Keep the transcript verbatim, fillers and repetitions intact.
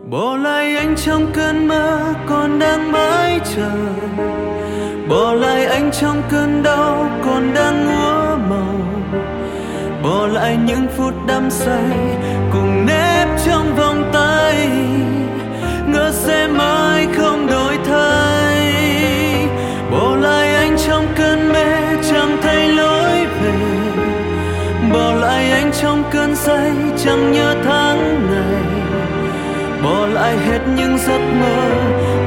Bỏ lại anh trong cơn mơ còn đang mãi chờ, bỏ lại anh trong cơn đau còn đang úa màu, bỏ lại những phút đắm say cùng nếp trong vòng tay, ngỡ sẽ mãi không đổi thay. Bỏ lại anh trong cơn mê chẳng thấy lối về, bỏ lại anh trong cơn say chẳng nhớ tháng ngày, bỏ lại hết những giấc mơ